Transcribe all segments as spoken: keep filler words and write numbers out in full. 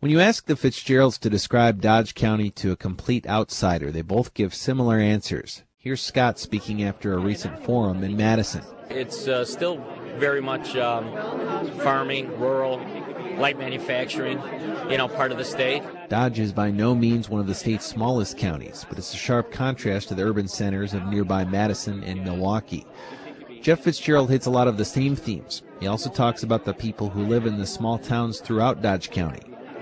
When you ask the Fitzgeralds to describe Dodge County to a complete outsider, they both give similar answers. Here's Scott speaking after a recent forum in Madison. It's uh, still very much um, farming, rural, light manufacturing, you know, part of the state. Dodge is by no means one of the state's smallest counties, but it's a sharp contrast to the urban centers of nearby Madison and Milwaukee. Jeff Fitzgerald hits a lot of the same themes. He also talks about the people who live in the small towns throughout Dodge County.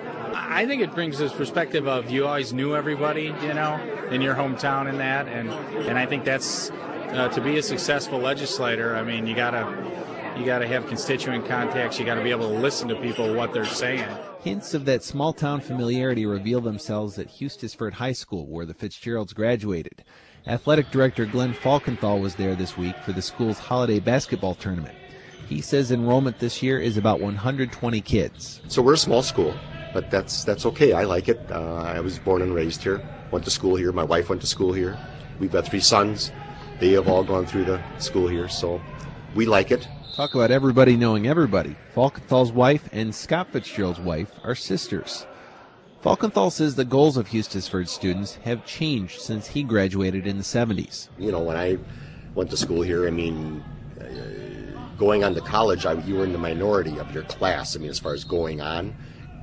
I think it brings this perspective of you always knew everybody, you know, in your hometown and that, and and I think that's uh, to be a successful legislator. I mean, you gotta you gotta have constituent contacts. You gotta be able to listen to people what they're saying. Hints of that small town familiarity reveal themselves at Hustisford High School, where the Fitzgeralds graduated. Athletic director Glenn Falkenthal was there this week for the school's holiday basketball tournament. He says enrollment this year is about one hundred twenty kids. So we're a small school, but that's that's okay. I like it. Uh, I was born and raised here, went to school here. My wife went to school here. We've got three sons. They have all gone through the school here, so we like it. Talk about everybody knowing everybody. Falkenthal's wife and Scott Fitzgerald's wife are sisters. Falkenthal says the goals of Hustisford students have changed since he graduated in the seventies. You know, when I went to school here, I mean, uh, going on to college, I, you were in the minority of your class, I mean, as far as going on.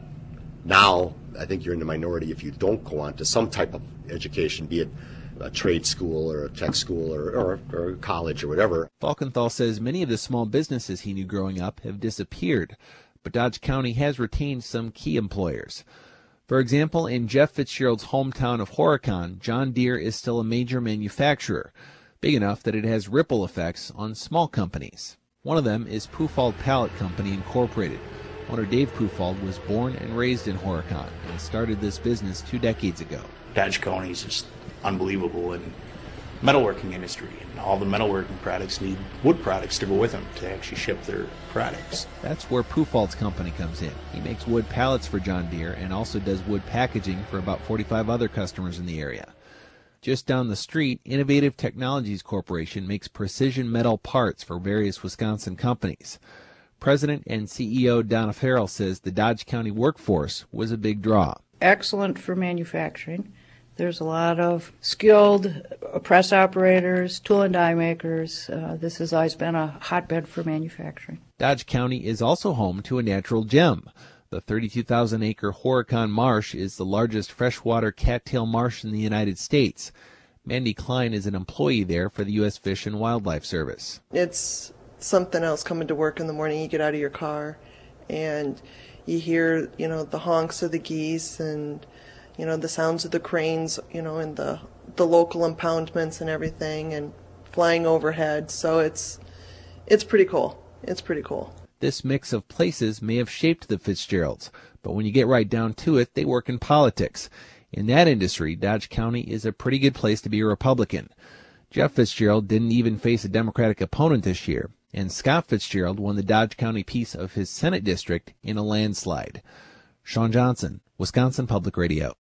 Now, I think you're in the minority if you don't go on to some type of education, be it a trade school or a tech school or, or, or college or whatever. Falkenthal says many of the small businesses he knew growing up have disappeared, but Dodge County has retained some key employers. For example, in Jeff Fitzgerald's hometown of Horicon, John Deere is still a major manufacturer, big enough that it has ripple effects on small companies. One of them is Pufald Pallet Company Incorporated. Owner Dave Pufald was born and raised in Horicon and started this business two decades ago. Dodge County is just unbelievable in metalworking industry, and all the metalworking products need wood products to go with them to actually ship their products. That's where Pufald's company comes in. He makes wood pallets for John Deere and also does wood packaging for about forty-five other customers in the area. Just down the street, Innovative Technologies Corporation makes precision metal parts for various Wisconsin companies. President and C E O Donna Farrell says the Dodge County workforce was a big draw. Excellent for manufacturing. There's a lot of skilled press operators, tool and die makers. Uh, this has always been a hotbed for manufacturing. Dodge County is also home to a natural gem. The thirty-two thousand acre Horicon Marsh is the largest freshwater cattail marsh in the United States. Mandy Klein is an employee there for the U S Fish and Wildlife Service. It's something else coming to work in the morning. You get out of your car and you hear, you know, the honks of the geese and you know, the sounds of the cranes, you know, and the the local impoundments and everything, and flying overhead. So it's it's pretty cool. It's pretty cool. This mix of places may have shaped the Fitzgeralds, but when you get right down to it, they work in politics. In that industry, Dodge County is a pretty good place to be a Republican. Jeff Fitzgerald didn't even face a Democratic opponent this year, and Scott Fitzgerald won the Dodge County piece of his Senate district in a landslide. Sean Johnson, Wisconsin Public Radio.